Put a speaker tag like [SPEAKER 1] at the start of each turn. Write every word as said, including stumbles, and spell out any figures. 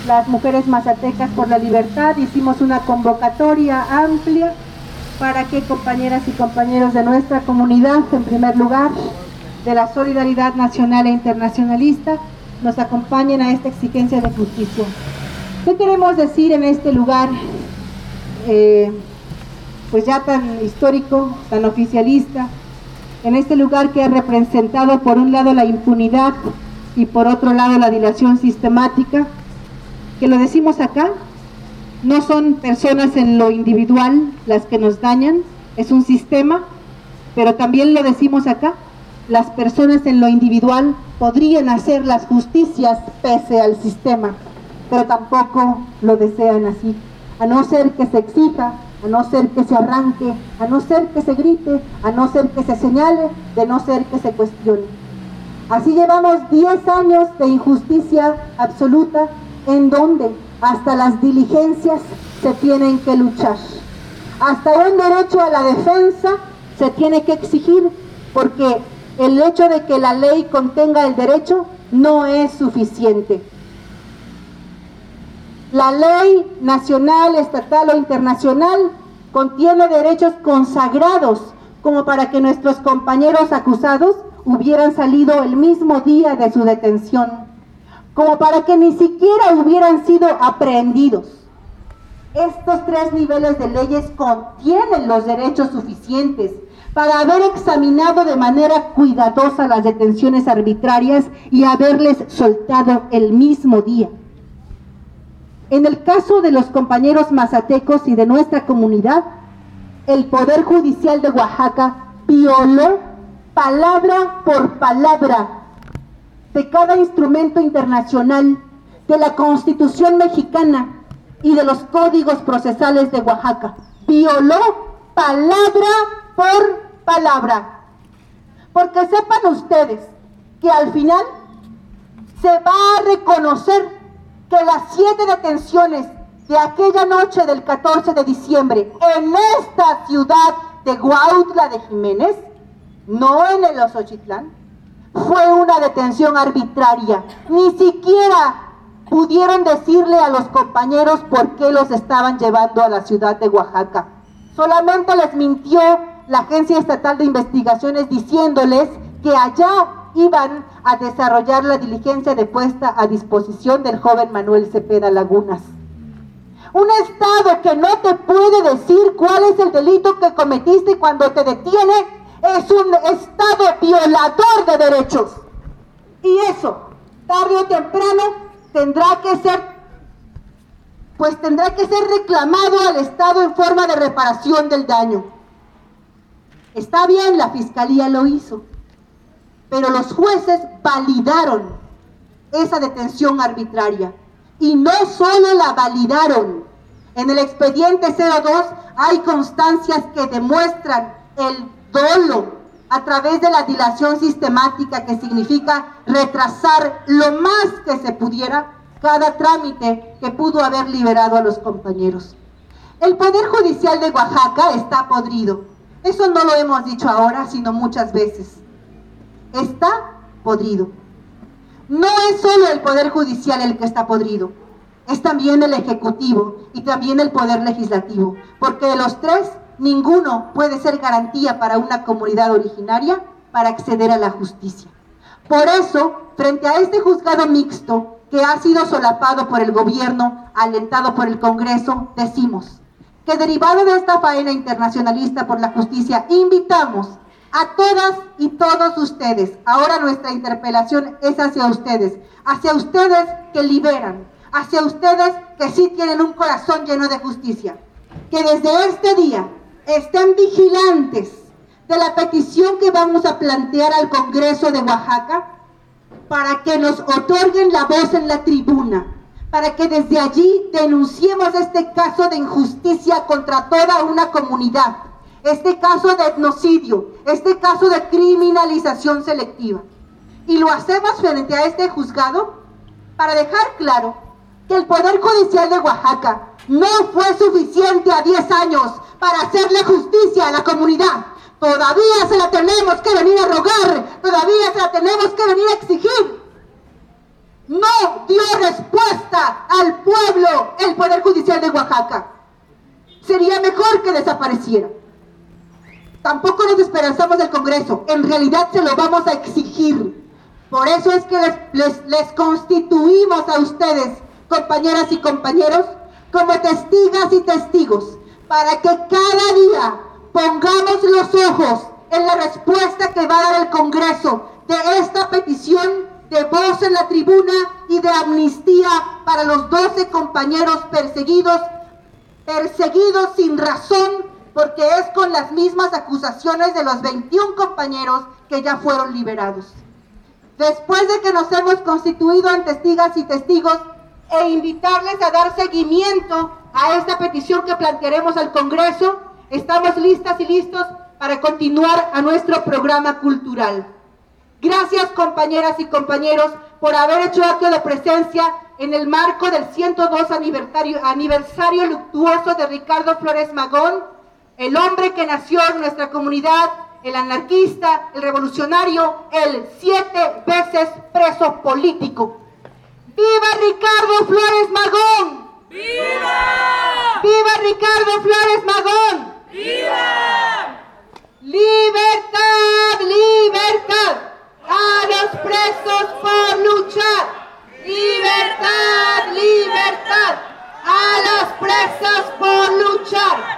[SPEAKER 1] las mujeres mazatecas por la libertad hicimos una convocatoria amplia para que compañeras y compañeros de nuestra comunidad, en primer lugar, de la solidaridad nacional e internacionalista, nos acompañen a esta exigencia de justicia. ¿Qué queremos decir en este lugar, eh, pues ya tan histórico, tan oficialista, en este lugar que ha representado por un lado la impunidad y por otro lado la dilación sistemática? Que lo decimos acá, no son personas en lo individual las que nos dañan, es un sistema, pero también lo decimos acá, las personas en lo individual podrían hacer las justicias pese al sistema, pero tampoco lo desean así, a no ser que se exija, a no ser que se arranque, a no ser que se grite, a no ser que se señale, de no ser que se cuestione. Así llevamos diez años de injusticia absoluta, en donde hasta las diligencias se tienen que luchar. Hasta un derecho a la defensa se tiene que exigir, porque el hecho de que la ley contenga el derecho no es suficiente. La ley nacional, estatal o internacional contiene derechos consagrados como para que nuestros compañeros acusados hubieran salido el mismo día de su detención, como para que ni siquiera hubieran sido aprehendidos. Estos tres niveles de leyes contienen los derechos suficientes para haber examinado de manera cuidadosa las detenciones arbitrarias y haberles soltado el mismo día. En el caso de los compañeros mazatecos y de nuestra comunidad, el Poder Judicial de Oaxaca violó palabra por palabra de cada instrumento internacional, de la Constitución mexicana y de los códigos procesales de Oaxaca. Violó palabra por palabra. Porque sepan ustedes que al final se va a reconocer que las siete detenciones de aquella noche del catorce de diciembre en esta ciudad de Cuautla de Jiménez, no en el Osochitlán, fue una detención arbitraria. Ni siquiera pudieron decirle a los compañeros por qué los estaban llevando a la ciudad de Oaxaca. Solamente les mintió la Agencia Estatal de Investigaciones diciéndoles que allá iban a desarrollar la diligencia de puesta a disposición del joven Manuel Cepeda Lagunas. Un Estado que no te puede decir cuál es el delito que cometiste cuando te detiene es un Estado violador de derechos. Y eso, tarde o temprano, tendrá que ser, pues tendrá que ser reclamado al Estado en forma de reparación del daño. Está bien, la Fiscalía lo hizo, pero los jueces validaron esa detención arbitraria. Y no solo la validaron. En el expediente cero dos hay constancias que demuestran el dolo a través de la dilación sistemática, que significa retrasar lo más que se pudiera cada trámite que pudo haber liberado a los compañeros. El Poder Judicial de Oaxaca está podrido. Eso no lo hemos dicho ahora, sino muchas veces. Está podrido. No es solo el Poder Judicial el que está podrido, es también el Ejecutivo y también el Poder Legislativo, porque de los tres, ninguno puede ser garantía para una comunidad originaria para acceder a la justicia. Por eso, frente a este juzgado mixto que ha sido solapado por el gobierno, alentado por el Congreso, decimos que derivado de esta faena internacionalista por la justicia, invitamos a todas y todos ustedes, ahora nuestra interpelación es hacia ustedes, hacia ustedes que liberan, hacia ustedes que sí tienen un corazón lleno de justicia, que desde este día estén vigilantes de la petición que vamos a plantear al Congreso de Oaxaca para que nos otorguen la voz en la tribuna, para que desde allí denunciemos este caso de injusticia contra toda una comunidad, este caso de etnocidio, este caso de criminalización selectiva. Y lo hacemos frente a este juzgado para dejar claro que el Poder Judicial de Oaxaca no fue suficiente a diez años para hacerle justicia a la comunidad. Todavía se la tenemos que venir a rogar, todavía se la tenemos que venir a exigir. no dio respuesta al pueblo el Poder Judicial de Oaxaca. Sería mejor que desapareciera. Tampoco nos esperanzamos del Congreso, en realidad se lo vamos a exigir. Por eso es que les, les, les constituimos a ustedes, compañeras y compañeros, como testigas y testigos, para que cada día pongamos los ojos en la respuesta que va a dar el Congreso de esta petición de voz en la tribuna y de amnistía para los doce compañeros perseguidos, perseguidos sin razón, porque es con las mismas acusaciones de los veintiún compañeros que ya fueron liberados. Después de que nos hemos constituido en testigas y testigos e invitarles a dar seguimiento a esta petición que plantearemos al Congreso, estamos listas y listos para continuar a nuestro programa cultural. Gracias, compañeras y compañeros, por haber hecho acto de presencia en el marco del ciento dos aniversario, aniversario luctuoso de Ricardo Flores Magón, el hombre que nació en nuestra comunidad, el anarquista, el revolucionario, el siete veces preso político. ¡Viva Ricardo Flores Magón!
[SPEAKER 2] ¡Viva!
[SPEAKER 1] ¡Viva Ricardo Flores Magón!
[SPEAKER 2] ¡Viva!
[SPEAKER 1] ¡Libertad! ¡Libertad! ¡A los presos por luchar! ¡Libertad! ¡Libertad! ¡A los presos por luchar!